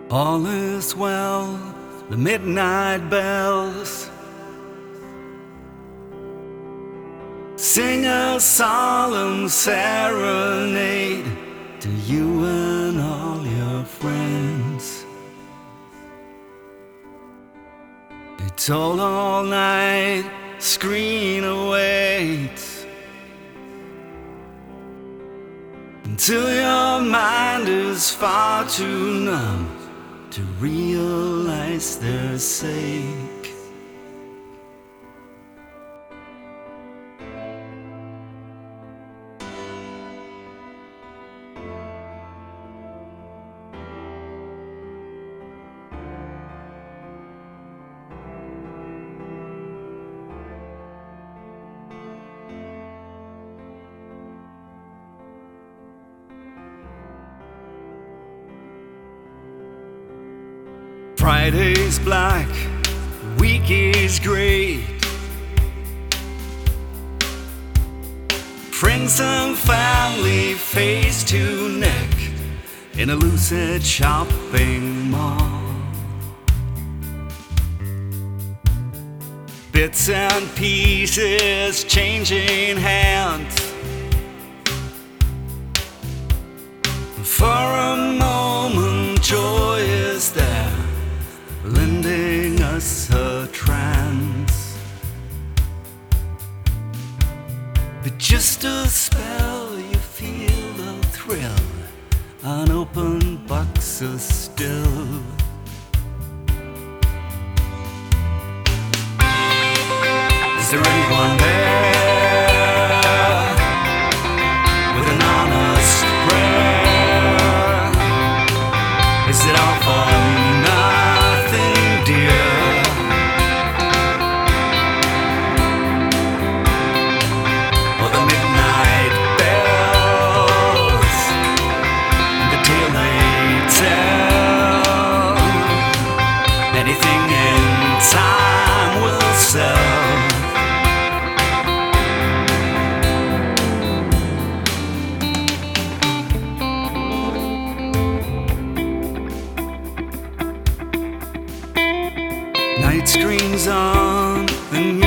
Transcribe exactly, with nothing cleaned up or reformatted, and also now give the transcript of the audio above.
All is well, the midnight bells sing a solemn serenade to you and all your friends. They told all night, screen awaits until your mind is far too numb to realize their sake. Friday's black, week is great. Friends and family face to neck in a lucid shopping mall. Bits and pieces changing hands. For a moment joy is there, lending us a trance. But just a spell, you feel the thrill, an open box of still. Is there anyone there with an honest prayer? Is it all for nothing, dear? Or the midnight bells and the tale they tell? Anything in time will sell. Night screens on the